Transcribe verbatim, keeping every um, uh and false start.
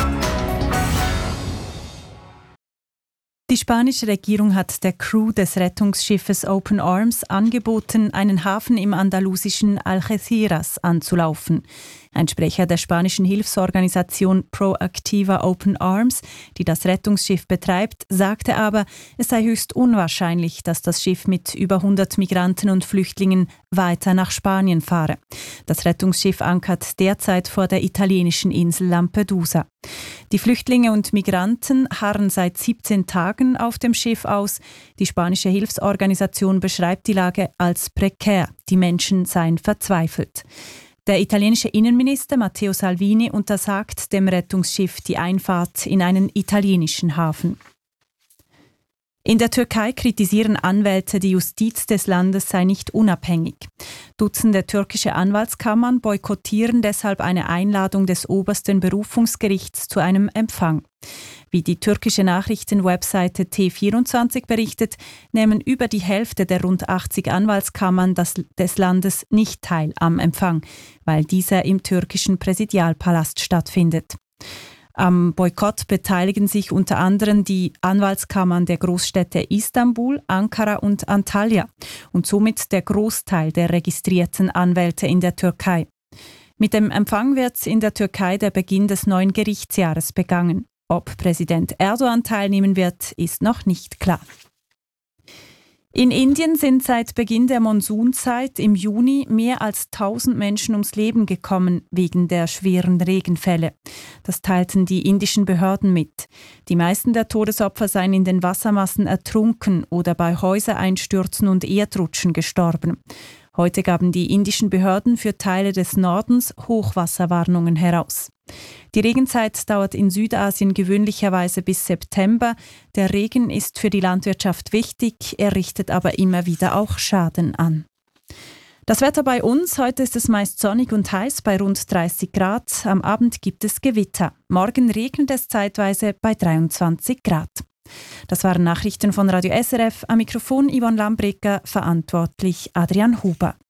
Die spanische Regierung hat der Crew des Rettungsschiffes Open Arms angeboten, einen Hafen im andalusischen Algeciras anzulaufen. Ein Sprecher der spanischen Hilfsorganisation Proactiva Open Arms, die das Rettungsschiff betreibt, sagte aber, es sei höchst unwahrscheinlich, dass das Schiff mit über hundert Migranten und Flüchtlingen weiter nach Spanien fahre. Das Rettungsschiff ankert derzeit vor der italienischen Insel Lampedusa. Die Flüchtlinge und Migranten harren seit siebzehn Tagen auf dem Schiff aus. Die spanische Hilfsorganisation beschreibt die Lage als prekär. Die Menschen seien verzweifelt. Der italienische Innenminister Matteo Salvini untersagt dem Rettungsschiff die Einfahrt in einen italienischen Hafen. In der Türkei kritisieren Anwälte, die Justiz des Landes sei nicht unabhängig. Dutzende türkische Anwaltskammern boykottieren deshalb eine Einladung des obersten Berufungsgerichts zu einem Empfang. Wie die türkische Nachrichtenwebseite T vierundzwanzig berichtet, nehmen über die Hälfte der rund achtzig Anwaltskammern das, des Landes nicht teil am Empfang, weil dieser im türkischen Präsidialpalast stattfindet. Am Boykott beteiligen sich unter anderem die Anwaltskammern der Großstädte Istanbul, Ankara und Antalya und somit der Großteil der registrierten Anwälte in der Türkei. Mit dem Empfang wird in der Türkei der Beginn des neuen Gerichtsjahres begangen. Ob Präsident Erdogan teilnehmen wird, ist noch nicht klar. In Indien sind seit Beginn der Monsunzeit im Juni mehr als tausend Menschen ums Leben gekommen wegen der schweren Regenfälle. Das teilten die indischen Behörden mit. Die meisten der Todesopfer seien in den Wassermassen ertrunken oder bei Häusereinstürzen und Erdrutschen gestorben. Heute gaben die indischen Behörden für Teile des Nordens Hochwasserwarnungen heraus. Die Regenzeit dauert in Südasien gewöhnlicherweise bis September. Der Regen ist für die Landwirtschaft wichtig, er richtet aber immer wieder auch Schaden an. Das Wetter bei uns: Heute ist es meist sonnig und heiß bei rund dreißig Grad. Am Abend gibt es Gewitter. Morgen regnet es zeitweise bei dreiundzwanzig Grad. Das waren Nachrichten von Radio S R F. Am Mikrofon Yvonne Lambrecker, verantwortlich Adrian Huber.